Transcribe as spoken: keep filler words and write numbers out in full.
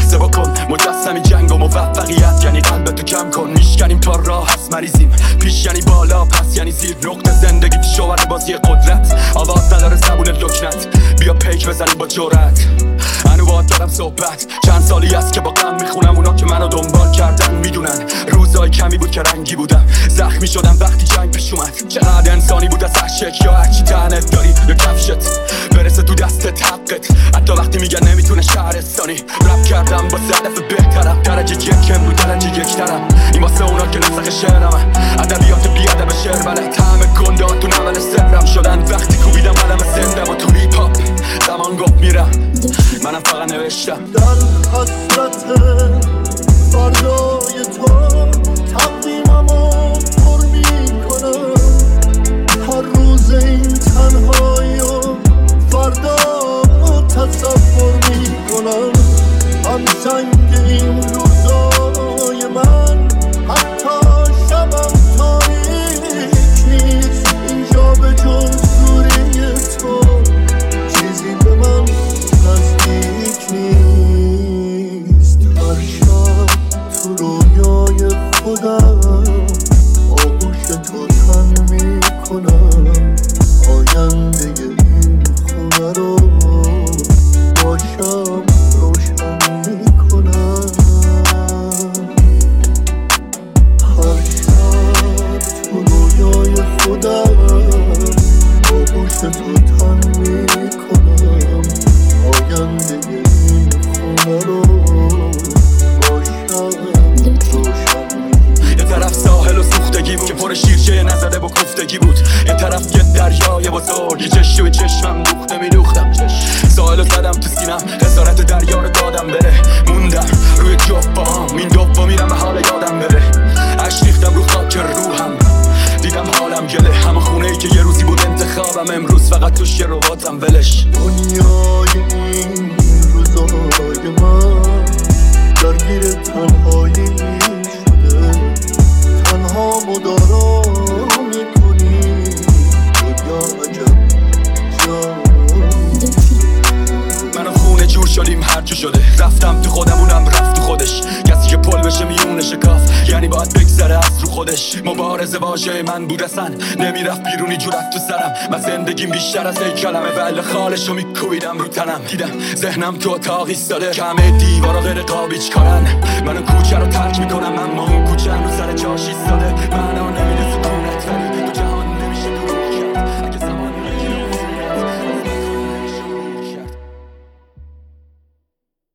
لحظه بکن مجسمی جنگ و موفقیت یعنی قلبتو کم کن. میشکنیم تا راه هست مریضیم، پیش یعنی بالا پس یعنی زیر. نقطه زندگی شوهر بازی قدرت، آواز نداره زبون لکنت. بیا پیک بزنیم با جرأت، هنو باید دارم صحبت. چند سالی است که با غم میخونم اونا که منو دنبال کردن میدونن. روزای کمی بود که رنگی بودم، زخمی شدم وقتی جنگ پیش اومد. چقدر انسانی بود از هر شکل، یا هرچی تنت داری یا کفشت برسه تو دستت حقت. حتی وقتی میگن نمیتونه شهرستانی. رپ کردم با هدف بهترم، درجه یکم رو درجه یک ترم. این واسه اونا که نسخ شعرمه، ادبیات بیادب شعر بلد. همه گندات تو نمل سرم شدن وقتی کوبیدم قلم زندم و تو هیپ هاپ زمان گفت میرم، منم فقط نوشتم. در حسرت فردای تو تقدیممو پر میکنم. هر روز این تنهایی و فردا تصور میکنم. هم سنگ این روزای من حتی شبم تاریک نیست. اینجا به جز دوری تو چیزی به من نزدیک نیست. هر شب تو رویای خودم آغوش تو تن میکنم. آینده این خونه رو باشم روشن میکنم. هر شب تو رویای خودم آغوش تو تن میکنم. آینده این خونه رو باشم روشن. یه طرف ساحل و سوختگی بود که پر شیرچه نزده با کوفتگی بود. یه طرف یه دریای بزرگ، یه چشم و چشمم دوخته میدوختم. ساحل رو زدم تو سینم، خسارت دریا رو دادم بره. موندم روی جفام، این دوبا میرم به حال یادم بره. عشق ریختم رو خاک روحم، دیدم حالم گله. همه خونه ای که یه روزی بود انتخابم، امروز فقط توش یه رباتم ولش. دنیای این روزای من درگیر تنهایی شده. تنها مدارا میکنی دنیا عجب جا. من و خونه جور شدیم هرچی شده. رفتم تو خودم اونم رفت تو خودش. کسی که پل بشه میونه شکاف یعنی باید بگذره از رو خودش. مبارزه واژه من بود اصلا نمیرفت بیرونی جورت تو سرم. من زندگیم بیشتر از یک کلمه بله خالشو میکویدم رو تنم. دیدم ذهنم تو اتاق ایستاده که همه دیوارا غیر قابیج کارن. منو کوچه رو ترک میکنم اما